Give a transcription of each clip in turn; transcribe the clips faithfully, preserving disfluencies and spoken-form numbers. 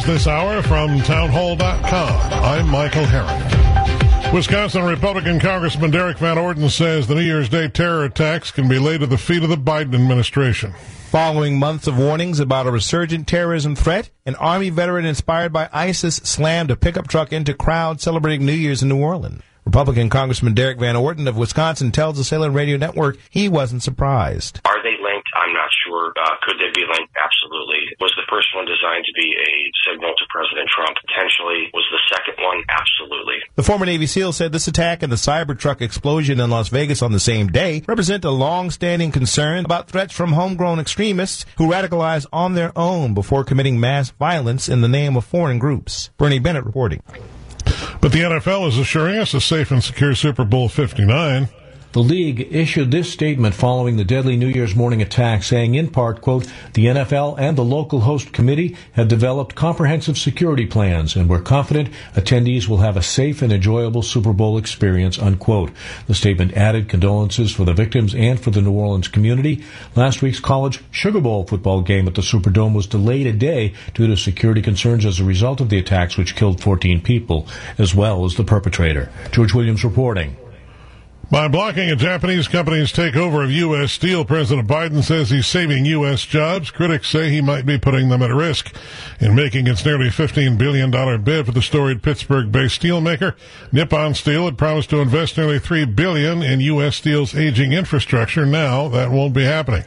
news this hour from townhall dot com. I'm Michael Herron. Wisconsin Republican Congressman Derek Van Orden says the New Year's Day terror attacks can be laid at the feet of the Biden administration. Following months of warnings about a resurgent terrorism threat, an Army veteran inspired by ISIS slammed a pickup truck into crowds celebrating New Year's in New Orleans. Republican Congressman Derek Van Orden of Wisconsin tells the Salem Radio Network he wasn't surprised. Are they linked? I'm not sure. Uh, could they be linked? Absolutely. Was the first one designed to be a signal to President Trump? Potentially. Was the second one? Absolutely. The former Navy SEAL said this attack and the Cybertruck explosion in Las Vegas on the same day represent a long-standing concern about threats from homegrown extremists who radicalize on their own before committing mass violence in the name of foreign groups. Bernie Bennett reporting. But the N F L is assuring us a safe and secure Super Bowl fifty-nine. The league issued this statement following the deadly New Year's morning attack, saying in part, quote, the N F L and the local host committee have developed comprehensive security plans, and we're confident attendees will have a safe and enjoyable Super Bowl experience, unquote. The statement added condolences for the victims and for the New Orleans community. Last week's college Sugar Bowl football game at the Superdome was delayed a day due to security concerns as a result of the attacks, which killed fourteen people, as well as the perpetrator. George Williams reporting. By blocking a Japanese company's takeover of U S Steel, President Biden says he's saving U S jobs. Critics say he might be putting them at risk. In making its nearly fifteen billion dollars bid for the storied Pittsburgh-based steelmaker, Nippon Steel had promised to invest nearly three billion dollars in U S Steel's aging infrastructure. Now that won't be happening.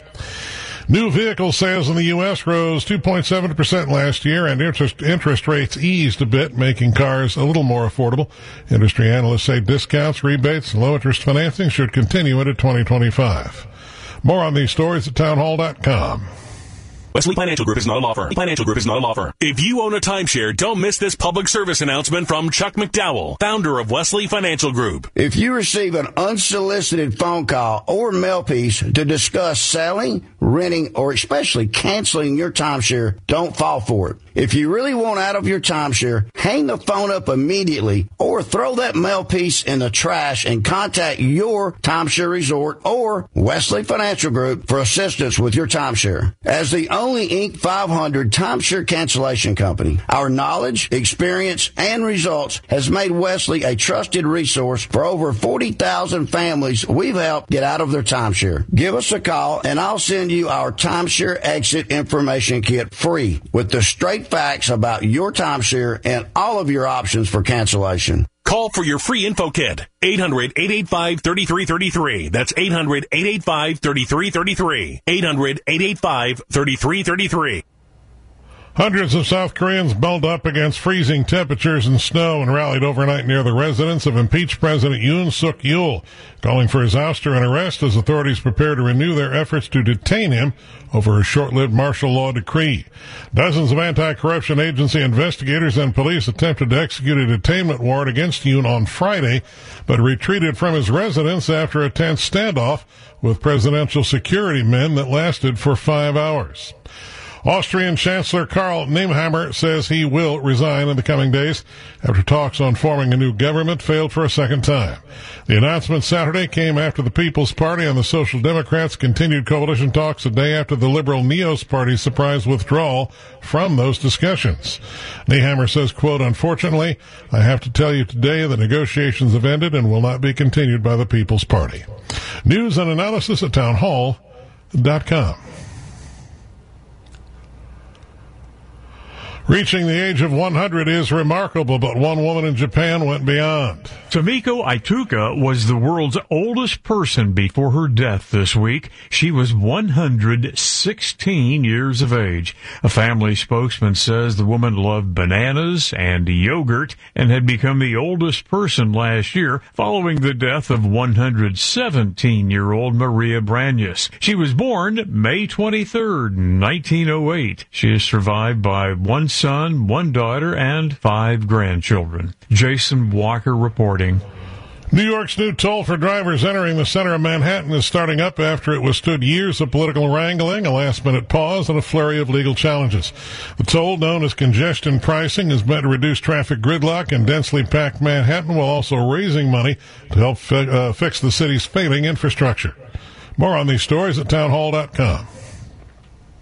New vehicle sales in the U S rose two point seven percent last year, and interest interest rates eased a bit, making cars a little more affordable. Industry analysts say discounts, rebates, and low-interest financing should continue into twenty twenty-five. More on these stories at townhall dot com. Wesley Financial Group is not a law firm. Financial Group is not a law firm. If you own a timeshare, don't miss this public service announcement from Chuck McDowell, founder of Wesley Financial Group. If you receive an unsolicited phone call or mail piece to discuss selling, renting, or especially canceling your timeshare, don't fall for it. If you really want out of your timeshare, hang the phone up immediately or throw that mail piece in the trash and contact your timeshare resort or Wesley Financial Group for assistance with your timeshare. As the only Inc five hundred timeshare cancellation company, our knowledge, experience, and results has made Wesley a trusted resource for over forty thousand families we've helped get out of their timeshare. Give us a call and I'll send you our timeshare exit information kit free with the straight facts about your timeshare and all of your options for cancellation. Call for your free info kit. eight hundred, eight eight five, three three three three. That's eight hundred, eight eight five, three three three three. eight hundred, eight eight five, three three three three. Hundreds of South Koreans belled up against freezing temperatures and snow and rallied overnight near the residence of impeached President Yoon Suk-yeol, calling for his ouster and arrest as authorities prepare to renew their efforts to detain him over a short-lived martial law decree. Dozens of anti-corruption agency investigators and police attempted to execute a detainment warrant against Yoon on Friday, but retreated from his residence after a tense standoff with presidential security men that lasted for five hours. Austrian Chancellor Karl Nehammer says he will resign in the coming days after talks on forming a new government failed for a second time. The announcement Saturday came after the People's Party and the Social Democrats continued coalition talks a day after the Liberal Neos Party's surprise withdrawal from those discussions. Nehammer says, quote, unfortunately, I have to tell you today the negotiations have ended and will not be continued by the People's Party. News and analysis at townhall dot com. Reaching the age of one hundred is remarkable, but one woman in Japan went beyond. Tomiko Aituka was the world's oldest person before her death this week. She was one hundred sixteen years of age. A family spokesman says the woman loved bananas and yogurt and had become the oldest person last year following the death of one hundred seventeen-year-old Maria Brandes. She was born May twenty-third, nineteen oh eight. She is survived by one son, one daughter, and five grandchildren. Jason Walker reporting. New York's new toll for drivers entering the center of Manhattan is starting up after it withstood years of political wrangling, a last-minute pause, and a flurry of legal challenges. The toll, known as congestion pricing, is meant to reduce traffic gridlock in densely packed Manhattan while also raising money to help fi- uh, fix the city's failing infrastructure. More on these stories at townhall dot com.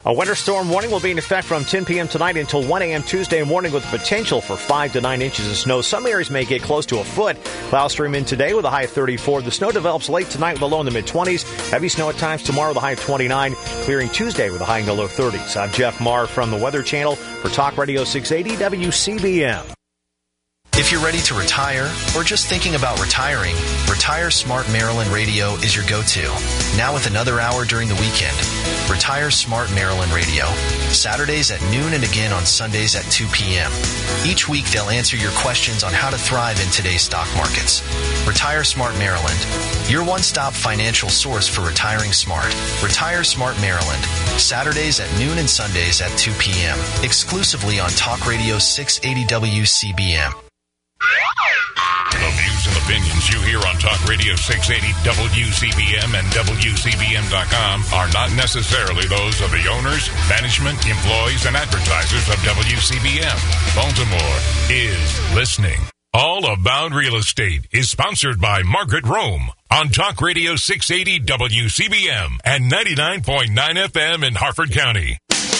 A winter storm warning will be in effect from ten p.m. tonight until one a.m. Tuesday morning with the potential for five to nine inches of snow. Some areas may get close to a foot. Clouds stream in today with a high of thirty-four. The snow develops late tonight with a low in the mid-twenties. Heavy snow at times tomorrow with a high of twenty-nine. Clearing Tuesday with a high in the low thirties. I'm Jeff Marr from the Weather Channel for Talk Radio six eighty W C B M. If you're ready to retire or just thinking about retiring, Retire Smart Maryland Radio is your go-to. Now with another hour during the weekend. Retire Smart Maryland Radio. Saturdays at noon and again on Sundays at two p.m. Each week they'll answer your questions on how to thrive in today's stock markets. Retire Smart Maryland. Your one-stop financial source for retiring smart. Retire Smart Maryland. Saturdays at noon and Sundays at two p.m. Exclusively on Talk Radio six eighty W C B M. The views and opinions you hear on Talk Radio six eighty W C B M and W C B M dot com are not necessarily those of the owners, management, employees, and advertisers of W C B M. Baltimore is listening. All About Real Estate is sponsored by Margaret Rome on Talk Radio six eighty W C B M and ninety-nine point nine F M in Harford County.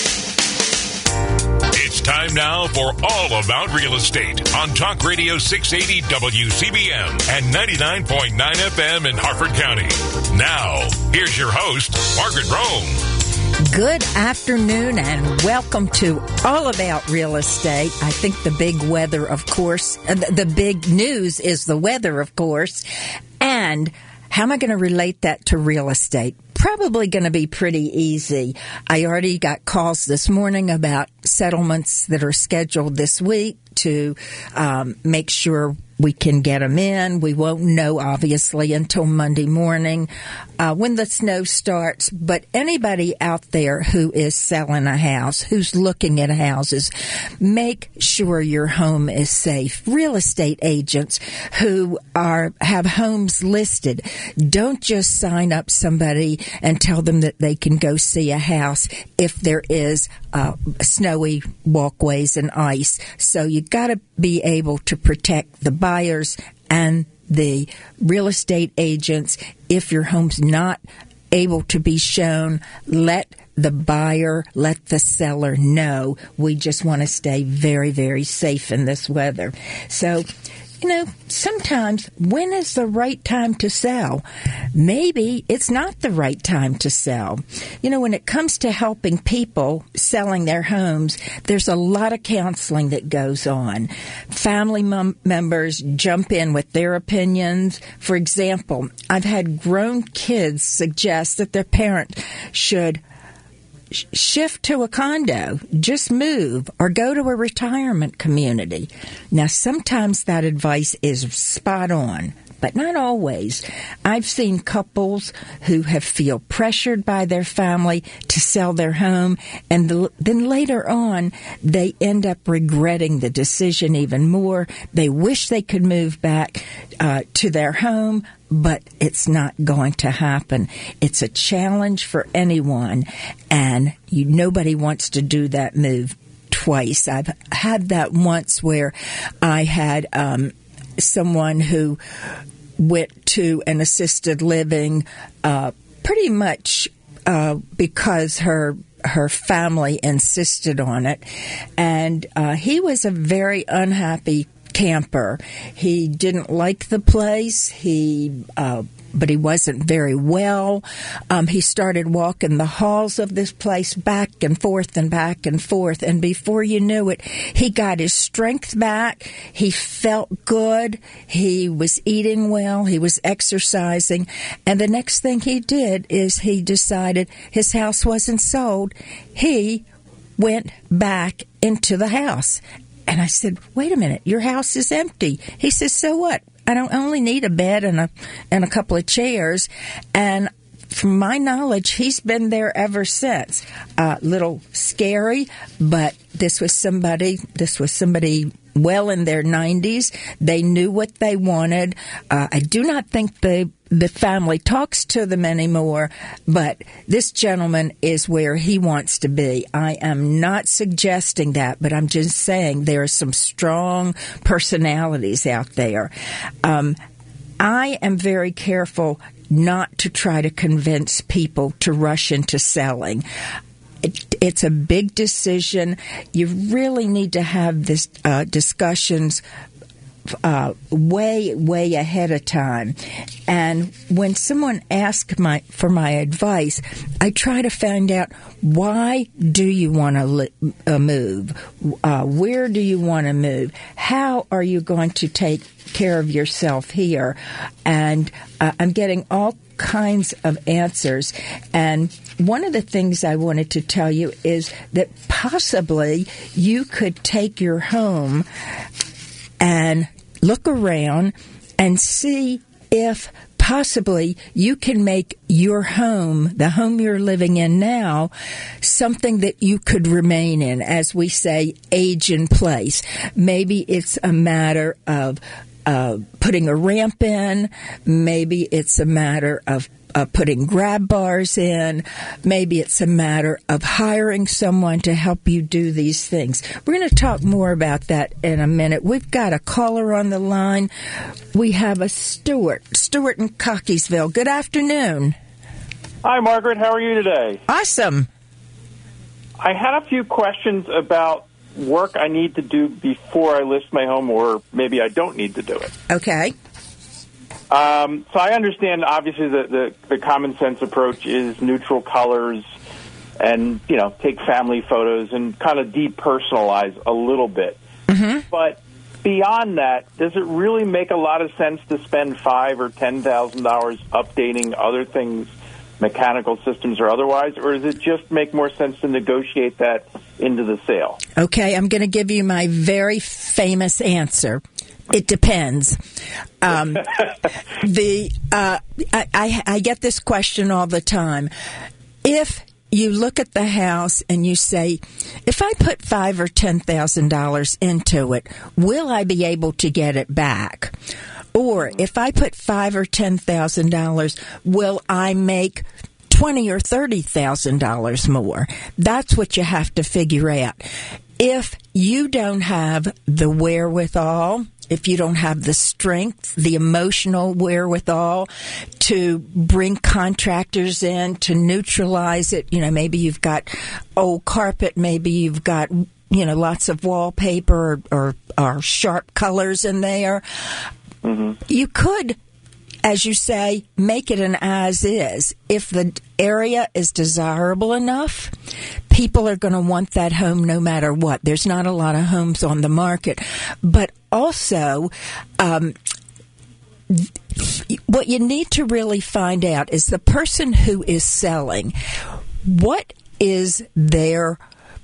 It's time now for All About Real Estate on Talk Radio six eighty W C B M and ninety-nine point nine F M in Harford County. Now, here's your host, Margaret Rome. Good afternoon and welcome to All About Real Estate. I think the big weather, of course, uh, the big news is the weather, of course. And how am I going to relate that to real estate? Probably going to be pretty easy. I already got calls this morning about settlements that are scheduled this week to um, make sure we can get them in. We won't know, obviously, until Monday morning uh, when the snow starts. But anybody out there who is selling a house, who's looking at houses, make sure your home is safe. Real estate agents who are have homes listed, don't just sign up somebody and tell them that they can go see a house if there is uh, snowy walkways and ice. So you got to be able to protect the buyers and the real estate agents. If your home's not able to be shown, let the buyer, let the seller know. We just want to stay very, very safe in this weather. So, you know, sometimes when is the right time to sell? Maybe it's not the right time to sell. You know, when it comes to helping people selling their homes, there's a lot of counseling that goes on. Family mem- members jump in with their opinions. For example, I've had grown kids suggest that their parent should shift to a condo, just move, or go to a retirement community. Now, sometimes that advice is spot on, but not always. I've seen couples who have feel pressured by their family to sell their home, and the, then later on, they end up regretting the decision even more. They wish they could move back uh, to their home, but it's not going to happen. It's a challenge for anyone, and you, nobody wants to do that move twice. I've had that once where I had um, someone who went to an assisted living uh, pretty much uh, because her her family insisted on it, and uh, he was a very unhappy camper. He didn't like the place. He, uh, but he wasn't very well. Um, he started walking the halls of this place back and forth and back and forth. And before you knew it, he got his strength back. He felt good. He was eating well. He was exercising. And the next thing he did is he decided his house wasn't sold. He went back into the house. And I said, wait a minute, your house is empty. He says, so what? I don't only need a bed and a and a couple of chairs. And from my knowledge, he's been there ever since. A uh, little scary, but this was somebody, this was somebody well in their nineties. They knew what they wanted. Uh, I do not think the the family talks to them anymore, but this gentleman is where he wants to be. I am not suggesting that, but I'm just saying there are some strong personalities out there. Um, I am very careful not to try to convince people to rush into selling. It, It's a big decision. You really need to have this uh, discussions Uh, way, way ahead of time. And when someone asks my for my advice, I try to find out, why do you want to li- uh, move? Uh, where do you want to move? How are you going to take care of yourself here? And uh, I'm getting all kinds of answers. And one of the things I wanted to tell you is that possibly you could take your home and look around and see if possibly you can make your home, the home you're living in now, something that you could remain in, as we say, age in place. Maybe it's a matter of uh, putting a ramp in. Maybe it's a matter of Uh, putting grab bars in. Maybe it's a matter of hiring someone to help you do these things. We're going to talk more about that in a minute. We've got a caller on the line. We have a Stuart. Stuart in Cockeysville. Good afternoon. Hi, Margaret. How are you today? Awesome. I had a few questions about work I need to do before I list my home, or maybe I don't need to do it. Okay. Um, so I understand, obviously, the, the, the common sense approach is neutral colors and, you know, take family photos and kind of depersonalize a little bit. Mm-hmm. But beyond that, does it really make a lot of sense to spend five or ten thousand dollars updating other things, mechanical systems or otherwise, or does it just make more sense to negotiate that into the sale? Okay, I'm going to give you my very famous answer. It depends. Um, the uh, I, I, I get this question all the time. If you look at the house and you say, if I put five or ten thousand dollars into it, will I be able to get it back? Or if I put five or ten thousand dollars, will I make twenty or thirty thousand dollars more? That's what you have to figure out. If you don't have the wherewithal, if you don't have the strength, the emotional wherewithal to bring contractors in to neutralize it, you know, maybe you've got old carpet, maybe you've got, you know, lots of wallpaper or, or, or sharp colors in there. Mm-hmm. You could, as you say, make it an as is. If the area is desirable enough, people are going to want that home no matter what. There's not a lot of homes on the market. But also, um, what you need to really find out is the person who is selling, what is their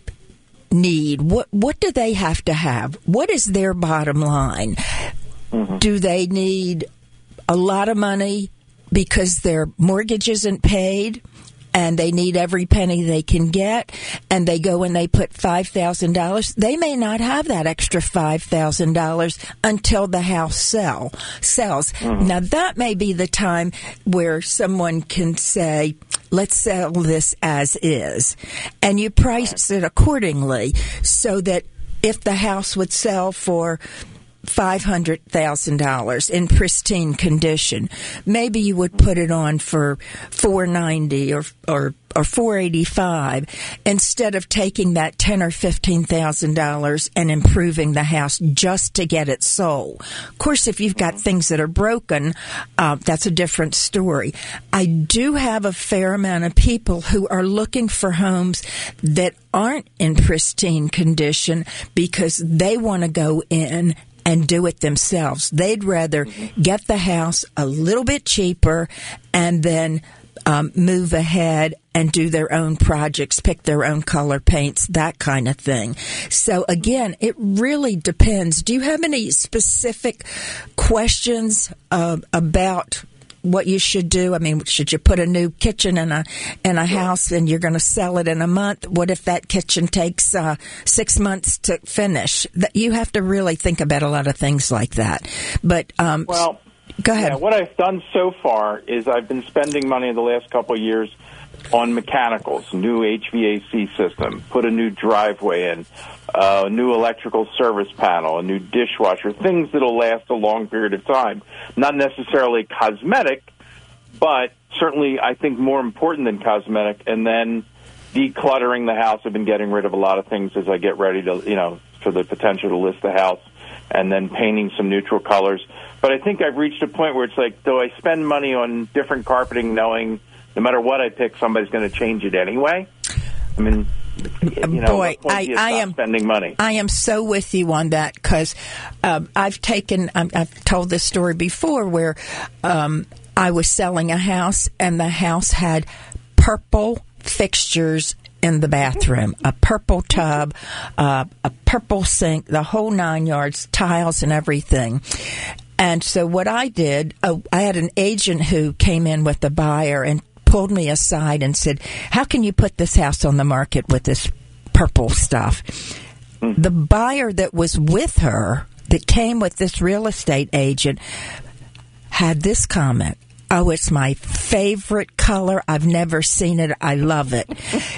need? What, what do they have to have? What is their bottom line? Mm-hmm. Do they need a lot of money because their mortgage isn't paid and they need every penny they can get, and they go and they put five thousand dollars? They may not have that extra five thousand dollars until the house sell sells. Mm-hmm. Now, that may be the time where someone can say, let's sell this as is, and you price it accordingly so that if the house would sell for five hundred thousand dollars in pristine condition, maybe you would put it on for four ninety or or or four eighty-five instead of taking that ten or fifteen thousand dollars and improving the house just to get it sold. Of course, if you've got things that are broken, uh, that's a different story. I do have a fair amount of people who are looking for homes that aren't in pristine condition because they want to go in and do it themselves. They'd rather get the house a little bit cheaper and then um, move ahead and do their own projects, pick their own color paints, that kind of thing. So again, it really depends. Do you have any specific questions uh, about what you should do? I mean, should you put a new kitchen in a in a house and you're going to sell it in a month? What if that kitchen takes uh, six months to finish? That you have to really think about a lot of things like that. But um, well, go ahead. Yeah, what I've done so far is I've been spending money in the last couple of years on mechanicals, new H V A C system, put a new driveway in, a uh, new electrical service panel, a new dishwasher, things that will last a long period of time. Not necessarily cosmetic, but certainly I think more important than cosmetic. And then decluttering the house. I've been getting rid of a lot of things as I get ready to, you know, for the potential to list the house, and then painting some neutral colors. But I think I've reached a point where it's like, do I spend money on different carpeting knowing no matter what I pick, somebody's going to change it anyway? I mean, you know, boy, I, I am spending money. I am so with you on that, because um, I've taken, um, I've told this story before where um, I was selling a house, and the house had purple fixtures in the bathroom, a purple tub, uh, a purple sink, the whole nine yards, tiles and everything. And so what I did, oh, I had an agent who came in with the buyer and pulled me aside and said, how can you put this house on the market with this purple stuff? Mm. The buyer that was with her, that came with this real estate agent, had this comment: oh, it's my favorite color. I've never seen it. I love it.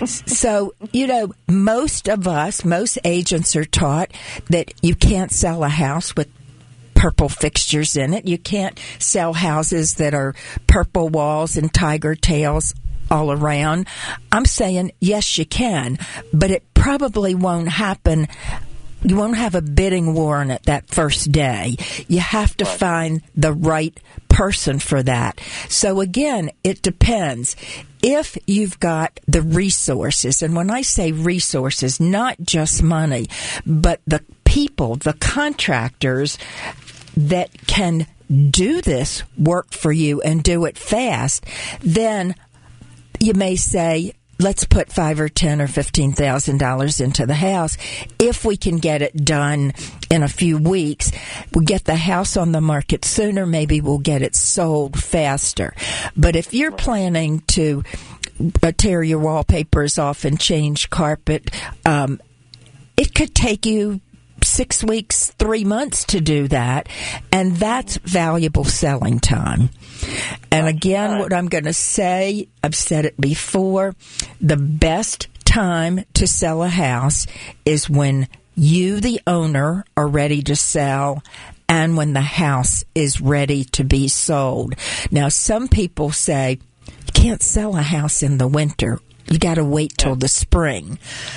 So, you know, most of us, most agents are taught that you can't sell a house with purple fixtures in it. You can't sell houses that are purple walls and tiger tails all around. I'm saying, yes, you can, but it probably won't happen. You won't have a bidding war on it that first day. You have to find the right person for that. So again, it depends. If you've got the resources, and when I say resources, not just money, but the people, the contractors that can do this work for you and do it fast, then you may say, let's put five or ten or fifteen thousand dollars into the house. If we can get it done in a few weeks, we'll get the house on the market sooner. Maybe we'll get it sold faster. But if you're planning to uh, tear your wallpapers off and change carpet, um, it could take you six weeks, three months to do that, and that's valuable selling time. And again, what I'm going to say, I've said it before, the best time to sell a house is when you, the owner, are ready to sell and when the house is ready to be sold. Now, some people say, you can't sell a house in the winter. You got to wait till the spring.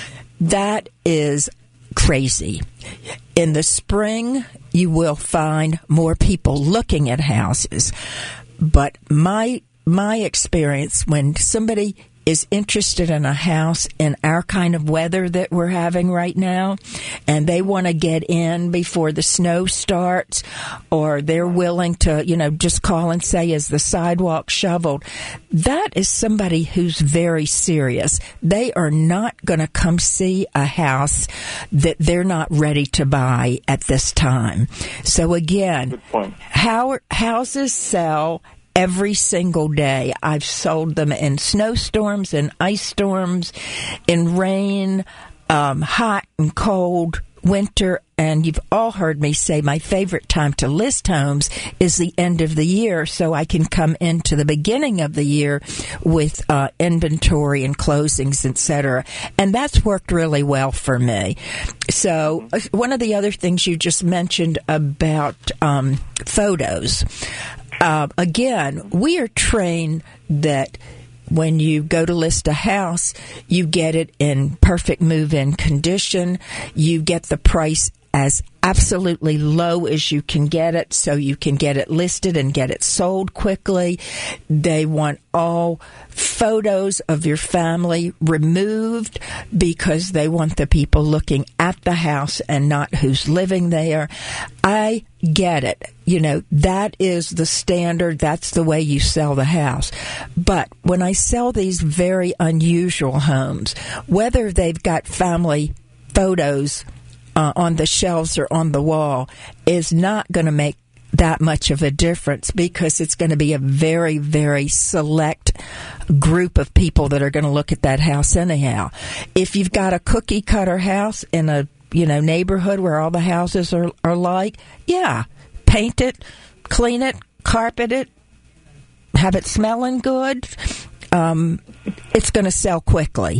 That is crazy. In the spring, you will find more people looking at houses. But my my experience, when somebody is interested in a house in our kind of weather that we're having right now, and they want to get in before the snow starts, or they're willing to, you know, just call and say, is the sidewalk shoveled? That is somebody who's very serious. They are not going to come see a house that they're not ready to buy at this time. So again, how, houses sell every single day. I've sold them in snowstorms, in ice storms, in rain, um, hot and cold, winter, and you've all heard me say my favorite time to list homes is the end of the year, so I can come into the beginning of the year with uh, inventory and closings, et cetera. And that's worked really well for me. So one of the other things you just mentioned about um, photos. Uh, again, we are trained that when you go to list a house, you get it in perfect move-in condition. You get the price as absolutely low as you can get it, so you can get it listed and get it sold quickly. They want all photos of your family removed because they want the people looking at the house and not who's living there. I get it. You know, that is the standard. That's the way you sell the house. But when I sell these very unusual homes, whether they've got family photos Uh, on the shelves or on the wall, is not going to make that much of a difference, because it's going to be a very, very select group of people that are going to look at that house anyhow. If you've got a cookie cutter house in a, you know, neighborhood where all the houses are, are like, yeah, paint it, clean it, carpet it, have it smelling good. Um, it's going to sell quickly.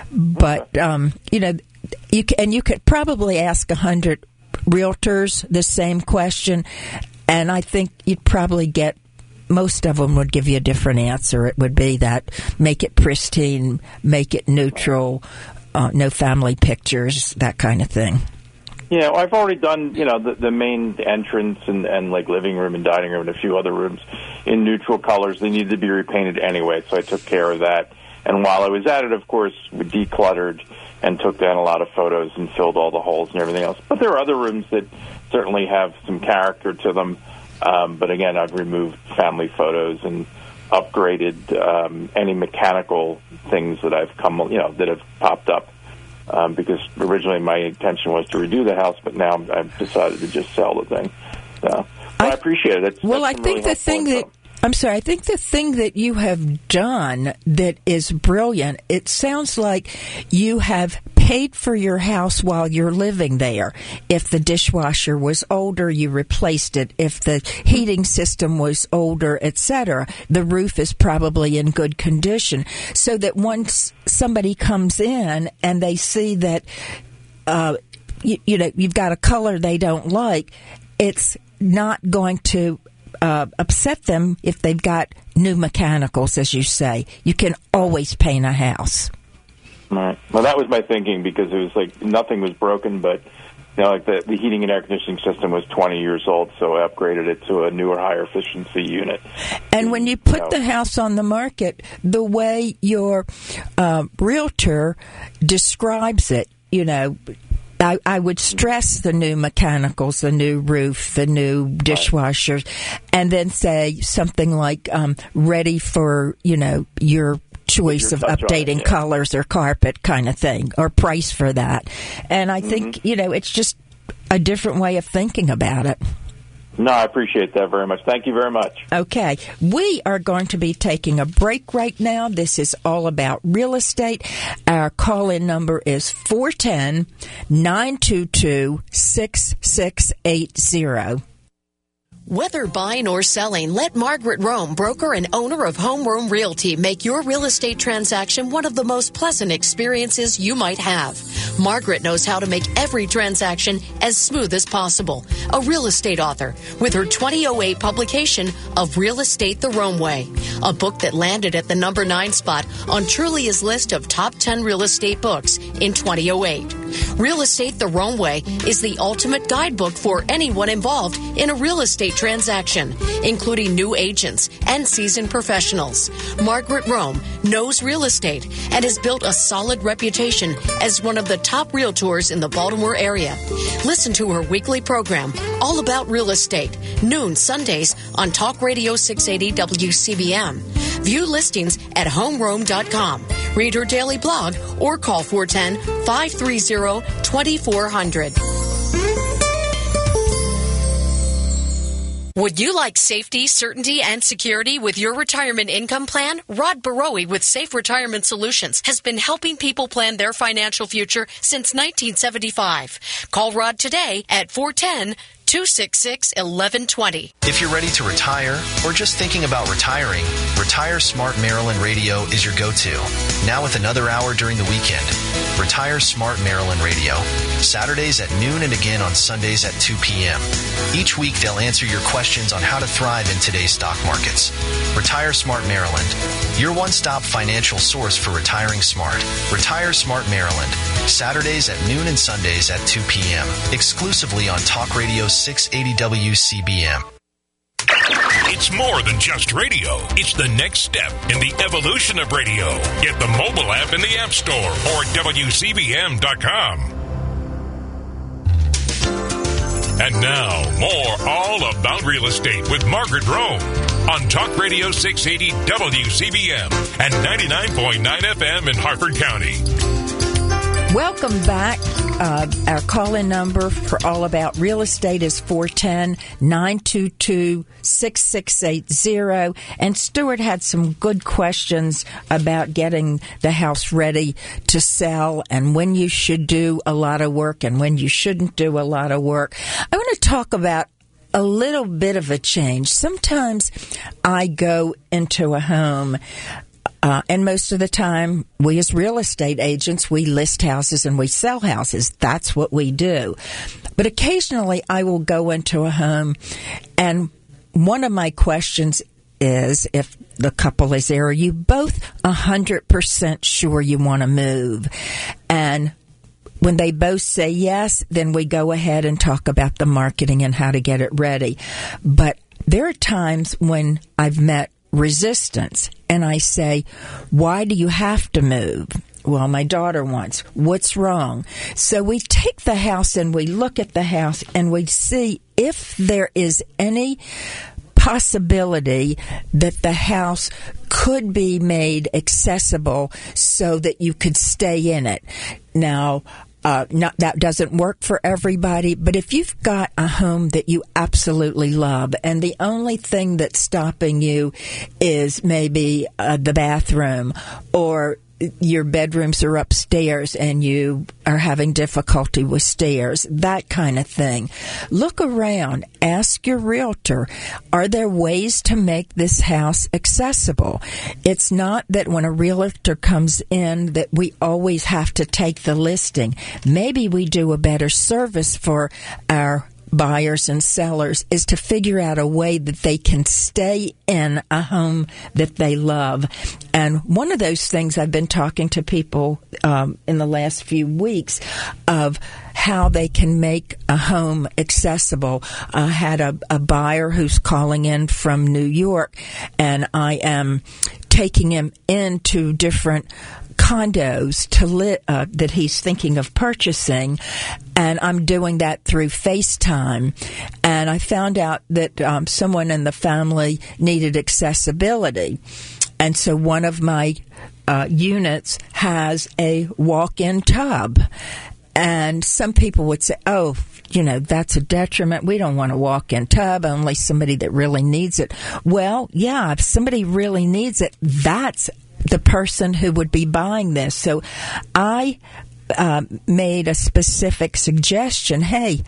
But, um, you know, You can, and you could probably ask a hundred realtors the same question, and I think you'd probably get most of them would give you a different answer. It would be that make it pristine, make it neutral, uh, no family pictures, that kind of thing. Yeah, well, I've already done, you know, the, the main entrance and, and, like, living room and dining room and a few other rooms in neutral colors. They needed to be repainted anyway, so I took care of that. And while I was at it, of course, we decluttered and took down a lot of photos and filled all the holes and everything else. But there are other rooms that certainly have some character to them. Um, but, again, I've removed family photos and upgraded um, any mechanical things that I've come, you know, that have popped up. Um, because originally my intention was to redo the house, but now I've decided to just sell the thing. So I, I appreciate it. It's, well, that's I think really the thing that info. I'm sorry. I think the thing that you have done that is brilliant. It sounds like you have paid for your house while you're living there. If the dishwasher was older, you replaced it. If the heating system was older, et cetera, the roof is probably in good condition. So that once somebody comes in and they see that, uh, you, you know, you've got a color they don't like, it's not going to Uh, upset them if they've got new mechanicals, as you say. You can always paint a house. Right. Well, that was my thinking, because it was like nothing was broken, but you know, like the, the heating and air conditioning system was twenty years old, so I upgraded it to a newer, higher efficiency unit. And when you put you know, the house on the market, the way your uh, realtor describes it, you know, I, I would stress the new mechanicals, the new roof, the new dishwashers, and then say something like um, ready for, you know, your choice of updating yeah. colors or carpet kind of thing, or price for that. And I mm-hmm. think, you know, it's just a different way of thinking about it. No, I appreciate that very much. Thank you very much. Okay. We are going to be taking a break right now. This is all about real estate. Our call-in number is four one zero, nine two two, six six eight zero. Whether buying or selling, let Margaret Rome, broker and owner of Home Rome Realty, make your real estate transaction one of the most pleasant experiences you might have. Margaret knows how to make every transaction as smooth as possible. A real estate author with her twenty oh eight publication of Real Estate the Rome Way, a book that landed at the number nine spot on Trulia's list of top ten real estate books in twenty oh eight. Real Estate the Rome Way is the ultimate guidebook for anyone involved in a real estate transaction, including new agents and seasoned professionals. Margaret Rome knows real estate and has built a solid reputation as one of the top realtors in the Baltimore area. Listen to her weekly program, All About Real Estate, noon Sundays on Talk Radio six eighty W C B M. View listings at home rome dot com. Read her daily blog or call four one zero, five three zero, two four zero zero. Would you like safety, certainty, and security with your retirement income plan? Rod Barowie with Safe Retirement Solutions has been helping people plan their financial future since nineteen seventy-five. Call Rod today at four one zero, two six six, one one two zero. If you're ready to retire or just thinking about retiring, Retire Smart Maryland Radio is your go-to. Now with another hour during the weekend. Retire Smart Maryland Radio. Saturdays at noon and again on Sundays at two p.m. Each week they'll answer your questions on how to thrive in today's stock markets. Retire Smart Maryland. Your one-stop financial source for retiring smart. Retire Smart Maryland. Saturdays at noon and Sundays at two p.m. Exclusively on Talk Radio six eighty W C B M. It's more than just radio. It's the next step in the evolution of radio. Get the mobile app in the App Store or W C B M dot com. And now, more All About Real Estate with Margaret Rome on Talk Radio six eighty W C B M and ninety-nine point nine F M in Harford County. Welcome back. Uh, our call-in number for All About Real Estate is four one zero, nine two two, six six eight zero. And Stuart had some good questions about getting the house ready to sell and when you should do a lot of work and when you shouldn't do a lot of work. I want to talk about a little bit of a change. Sometimes I go into a home Uh, and most of the time, we as real estate agents, we list houses and we sell houses. That's what we do. But occasionally, I will go into a home, and one of my questions is, if the couple is there, are you both one hundred percent sure you want to move? And when they both say yes, then we go ahead and talk about the marketing and how to get it ready. But there are times when I've met resistance, and I say, why do you have to move? Well, my daughter wants. What's wrong? So we take the house and we look at the house and we see if there is any possibility that the house could be made accessible so that you could stay in it. Now, Uh, not, that doesn't work for everybody, but if you've got a home that you absolutely love and the only thing that's stopping you is maybe uh, the bathroom, or your bedrooms are upstairs and you are having difficulty with stairs, that kind of thing, look around. Ask your realtor, are there ways to make this house accessible? It's not that when a realtor comes in that we always have to take the listing. Maybe we do a better service for our buyers and sellers is to figure out a way that they can stay in a home that they love. And one of those things I've been talking to people um, in the last few weeks of how they can make a home accessible. I had a, a buyer who's calling in from New York, and I am taking him into different condos to li- uh, that he's thinking of purchasing, and I'm doing that through FaceTime. And I found out that um, someone in the family needed accessibility, and so one of my uh, units has a walk-in tub. And some people would say, oh, you know, that's a detriment. We don't want a walk-in tub, only somebody that really needs it. Well, yeah, if somebody really needs it, that's the person who would be buying this. So I uh, made a specific suggestion. Hey,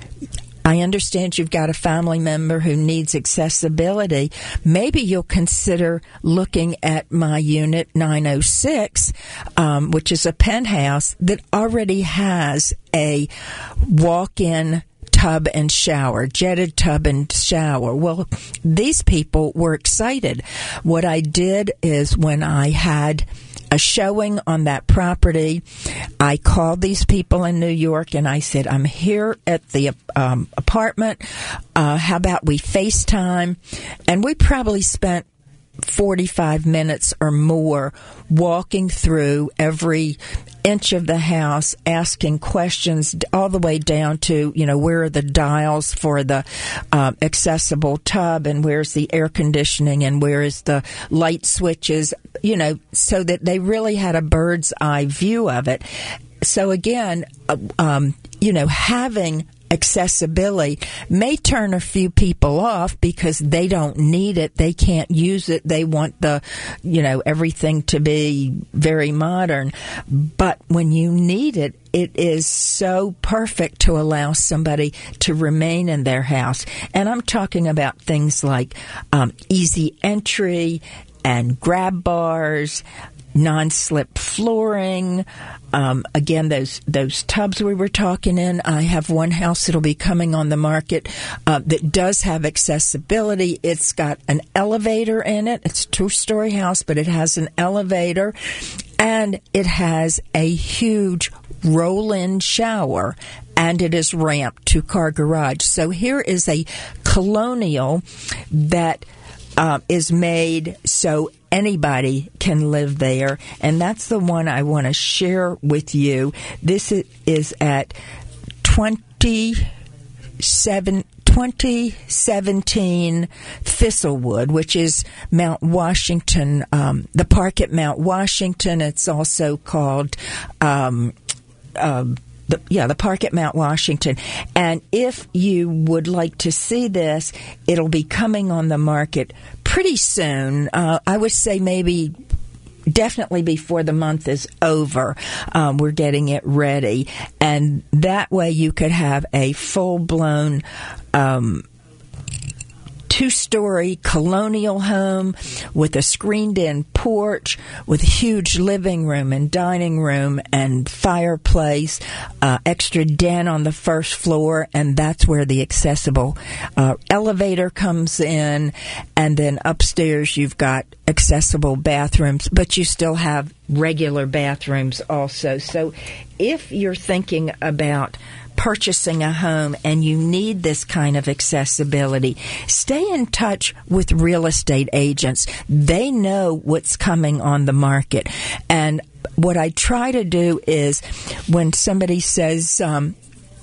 I understand you've got a family member who needs accessibility. Maybe you'll consider looking at my unit nine oh six, um, which is a penthouse that already has a walk-in tub and shower, jetted tub and shower. Well, these people were excited. What I did is when I had a showing on that property, I called these people in New York and I said, I'm here at the um, apartment. Uh, how about we FaceTime? And we probably spent forty-five minutes or more walking through every inch of the house, asking questions all the way down to, you know, where are the dials for the uh, accessible tub, and where's the air conditioning, and where is the light switches, you know, so that they really had a bird's eye view of it. So again, uh, um, you know, having accessibility may turn a few people off because they don't need it, they can't use it, they want the, you know, everything to be very modern. But when you need it, it is so perfect to allow somebody to remain in their house. And I'm talking about things like um, easy entry and grab bars, non-slip flooring. Um, again, those those tubs we were talking in. I have one house that'll be coming on the market uh, that does have accessibility. It's got an elevator in it. It's a two-story house, but it has an elevator, and it has a huge roll-in shower, and it is ramped, two-car garage. So here is a colonial that uh, is made so anybody can live there, and that's the one I want to share with you. This is at twenty seventeen Thistlewood, which is Mount Washington, um, the park at Mount Washington. It's also called um, um, The, yeah, the park at Mount Washington. And if you would like to see this, it'll be coming on the market pretty soon. Uh, I would say maybe definitely before the month is over. Um, we're getting it ready. And that way you could have a full-blown um two-story colonial home with a screened-in porch, with a huge living room and dining room and fireplace, uh, extra den on the first floor, and that's where the accessible uh, elevator comes in, and then upstairs you've got accessible bathrooms, but you still have regular bathrooms also. So if you're thinking about purchasing a home and you need this kind of accessibility, stay in touch with real estate agents. They know what's coming on the market. And what I try to do is when somebody says, um,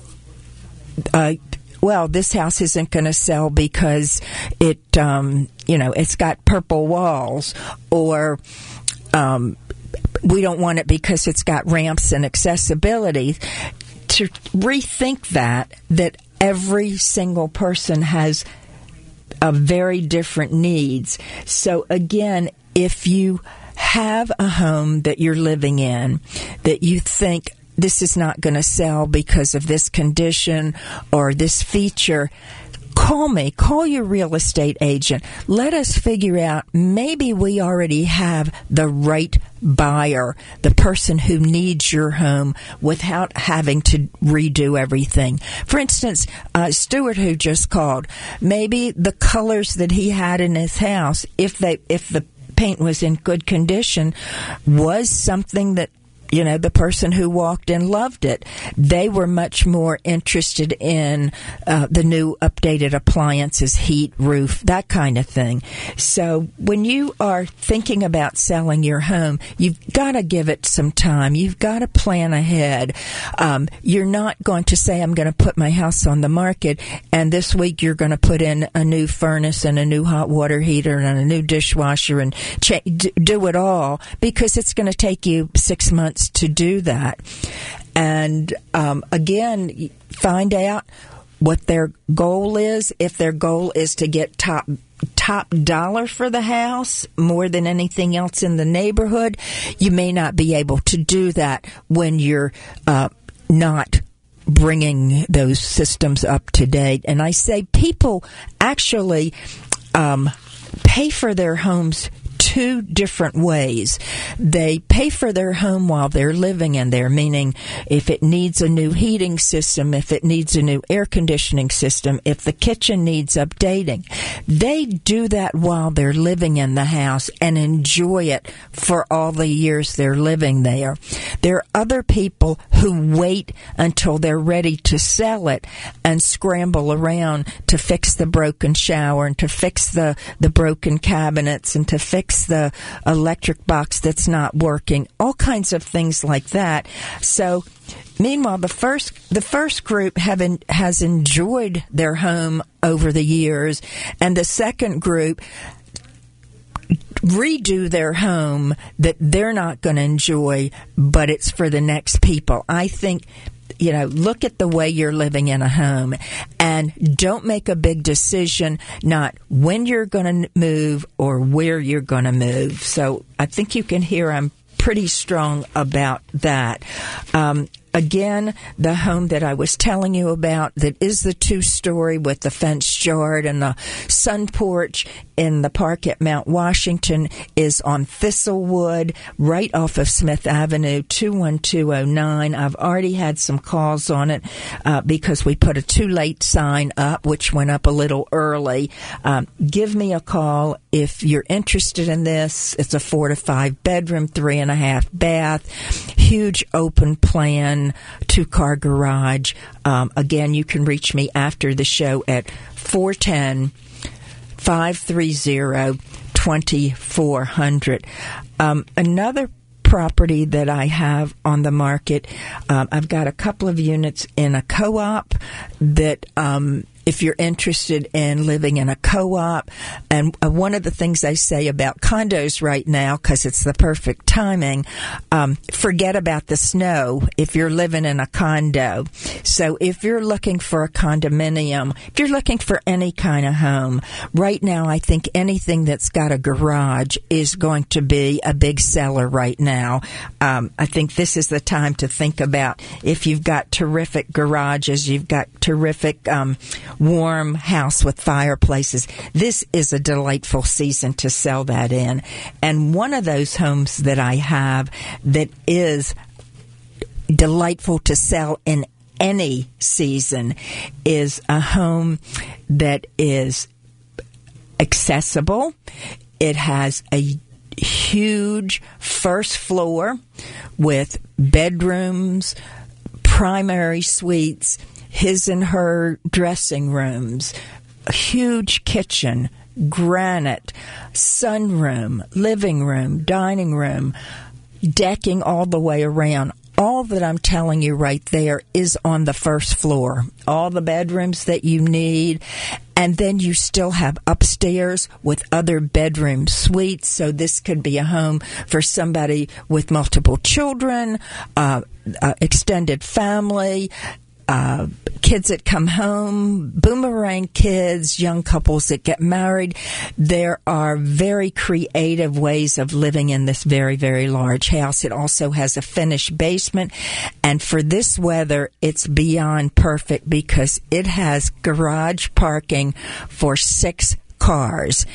uh, well, this house isn't going to sell because it, um, you know, it's got purple walls, or um, we don't want it because it's got ramps and accessibility, to rethink that, that every single person has a very different needs. So again, if you have a home that you're living in that you think this is not going to sell because of this condition or this feature, call me. Call your real estate agent. Let us figure out, maybe we already have the right buyer, the person who needs your home without having to redo everything. For instance, uh, Stuart, who just called, maybe the colors that he had in his house, if they if the paint was in good condition, was something that, you know, the person who walked in loved it. They were much more interested in uh, the new updated appliances, heat, roof, that kind of thing. So when you are thinking about selling your home, you've got to give it some time. You've got to plan ahead. Um, you're not going to say, I'm going to put my house on the market, and this week you're going to put in a new furnace and a new hot water heater and a new dishwasher and cha- do it all, because it's going to take you six months to do that. And um, again, find out what their goal is. If their goal is to get top top dollar for the house more than anything else in the neighborhood, you may not be able to do that when you're uh, not bringing those systems up to date. And I say people actually um, pay for their homes two different ways. They pay for their home while they're living in there, meaning if it needs a new heating system, if it needs a new air conditioning system, if the kitchen needs updating, they do that while they're living in the house and enjoy it for all the years they're living there. There are other people who wait until they're ready to sell it and scramble around to fix the broken shower and to fix the, the broken cabinets and to fix the electric box that's not working, all kinds of things like that. So meanwhile, the first the first group have en- has enjoyed their home over the years, and the second group redo their home that they're not going to enjoy, but it's for the next people. I think, you know, look at the way you're living in a home and don't make a big decision, not when you're going to move or where you're going to move. So I think you can hear I'm pretty strong about that. Um, Again, the home that I was telling you about that is the two-story with the fenced yard and the sun porch in the park at Mount Washington is on Thistlewood, right off of Smith Avenue, two one two oh nine. I've already had some calls on it uh, because we put a too-late sign up, which went up a little early. Um, give me a call if you're interested in this. It's a four to five bedroom, three and a half bath, huge open plan, two-car garage. Um, again, you can reach me after the show at four one zero, five three zero, two four zero zero. Um, another property that I have on the market, um, I've got a couple of units in a co-op that um, if you're interested in living in a co-op. And uh, one of the things I say about condos right now, because it's the perfect timing, um, forget about the snow if you're living in a condo. So if you're looking for a condominium, if you're looking for any kind of home, right now I think anything that's got a garage is going to be a big seller right now. Um, I think this is the time to think about if you've got terrific garages, you've got terrific um, warm house with fireplaces. This is a delightful season to sell that in. And one of those homes that I have that is delightful to sell in any season is a home that is accessible. It has a huge first floor with bedrooms, primary suites, his and her dressing rooms, a huge kitchen, granite, sunroom, living room, dining room, decking all the way around. All that I'm telling you right there is on the first floor. All the bedrooms that you need. And then you still have upstairs with other bedroom suites. So this could be a home for somebody with multiple children, uh, uh, extended family, uh, kids that come home, boomerang kids, young couples that get married. There are very creative ways of living in this very, very large house. It also has a finished basement. And for this weather, it's beyond perfect because it has garage parking for six cars.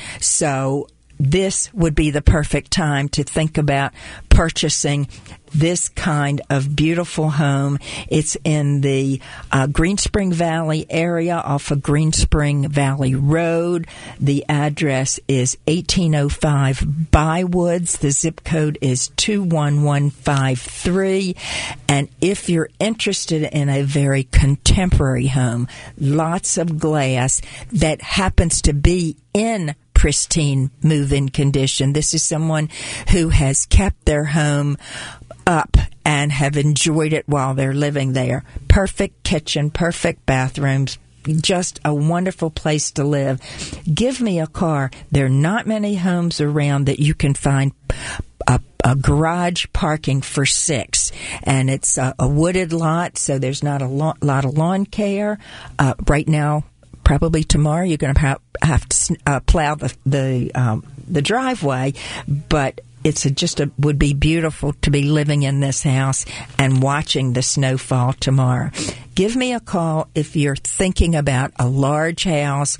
So this would be the perfect time to think about purchasing this kind of beautiful home. It's in the uh, Greenspring Valley area off of Greenspring Valley Road. The address is eighteen oh five Bywoods. The zip code is two one one five three. And if you're interested in a very contemporary home, lots of glass that happens to be in pristine move-in condition. This is someone who has kept their home up and have enjoyed it while they're living there. Perfect kitchen, perfect bathrooms, just a wonderful place to live. Give me a car. There are not many homes around that you can find a, a garage parking for six. And it's a, a wooded lot, so there's not a lo- lot of lawn care. Uh, right now, probably tomorrow, you're going to have, have to uh, plow the the, um, the driveway, but it's a, just a, would be beautiful to be living in this house and watching the snow fall tomorrow. Give me a call if you're thinking about a large house,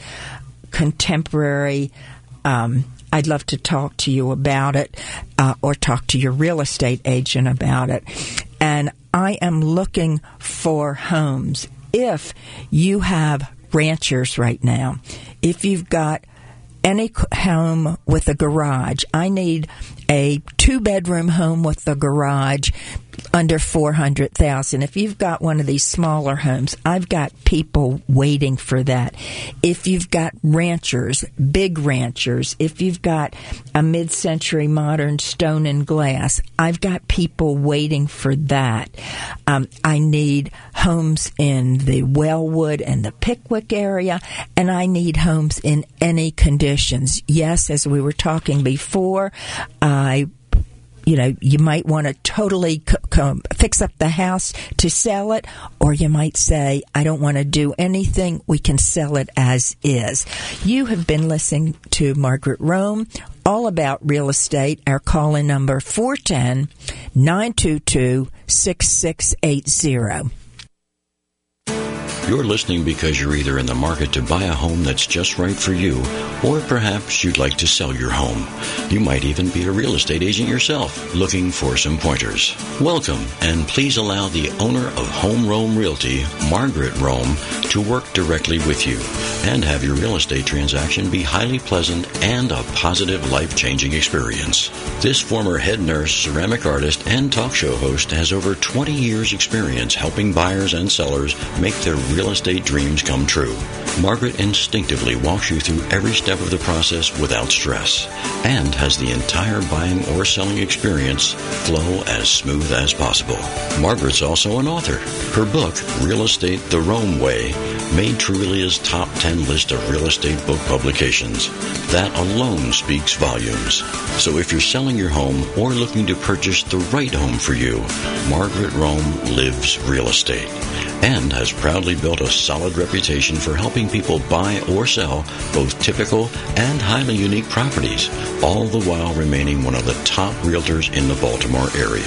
contemporary. Um, I'd love to talk to you about it, uh, or talk to your real estate agent about it. And I am looking for homes. If you have ranchers right now, if you've got any home with a garage, I need a two-bedroom home with a garage under four hundred thousand dollars. If you've got one of these smaller homes, I've got people waiting for that. If you've got ranchers, big ranchers, if you've got a mid-century modern stone and glass, I've got people waiting for that. Um, I need homes in the Wellwood and the Pickwick area, and I need homes in any conditions. Yes, as we were talking before, I You know, you might want to totally c- c- fix up the house to sell it, or you might say, I don't want to do anything. We can sell it as is. You have been listening to Margaret Rome, all about real estate. Our call-in number, four one zero, nine two two, six six eight zero. You're listening because you're either in the market to buy a home that's just right for you, or perhaps you'd like to sell your home. You might even be a real estate agent yourself, looking for some pointers. Welcome, and please allow the owner of Home Rome Realty, Margaret Rome, to work directly with you and have your real estate transaction be highly pleasant and a positive, life-changing experience. This former head nurse, ceramic artist, and talk show host has over twenty years' experience helping buyers and sellers make their real estate dreams come true. Margaret instinctively walks you through every step of the process without stress and has the entire buying or selling experience flow as smooth as possible. Margaret's also an author. Her book, Real Estate the Rome Way, made Trulia's top ten list of real estate book publications. That alone speaks volumes. So if you're selling your home or looking to purchase the right home for you, Margaret Rome lives real estate and has proudly built a solid reputation for helping people buy or sell both typical and highly unique properties, all the while remaining one of the top realtors in the Baltimore area.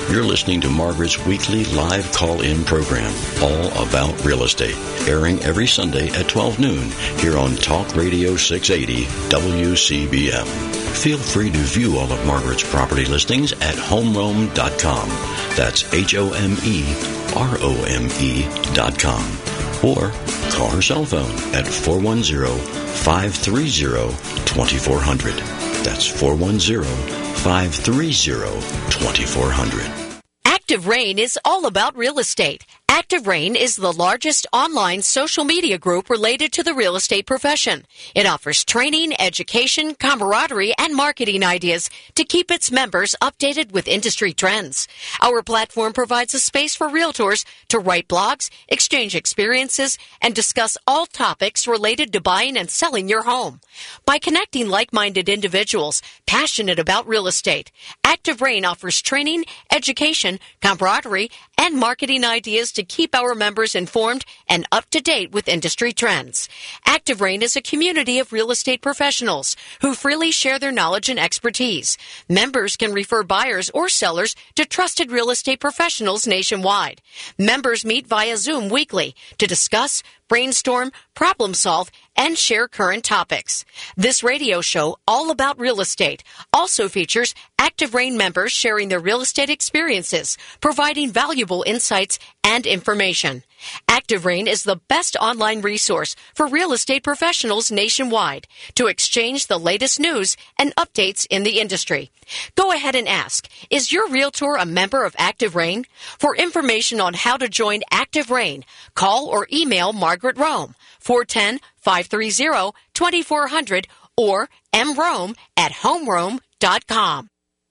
You're listening to Margaret's weekly live call-in program, All About Real Estate, airing every Sunday at twelve noon here on Talk Radio six eighty W C B M. Feel free to view all of Margaret's property listings at home rome dot com. That's H O M E R O M E dot com. Or call her cell phone at four one zero, five three zero, two four zero zero. That's four one zero, five three zero, two four zero zero. Active Rain is all about real estate. Active Rain is the largest online social media group related to the real estate profession. It offers training, education, camaraderie, and marketing ideas to keep its members updated with industry trends. Our platform provides a space for realtors to write blogs, exchange experiences, and discuss all topics related to buying and selling your home. By connecting like-minded individuals passionate about real estate, Active Rain offers training, education, camaraderie, and marketing ideas to keep our members informed and up to date with industry trends. Active Rain is a community of real estate professionals who freely share their knowledge and expertise. Members can refer buyers or sellers to trusted real estate professionals nationwide. Members meet via Zoom weekly to discuss, brainstorm, problem solve, and share current topics. This radio show, All About Real Estate, also features Active Rain members sharing their real estate experiences, providing valuable insights and information. Active Rain is the best online resource for real estate professionals nationwide to exchange the latest news and updates in the industry. Go ahead and ask, is your realtor a member of Active Rain? For information on how to join Active Rain, call or email Margaret Rome, four one zero, five three zero, two four zero zero or m rome at home rome dot com.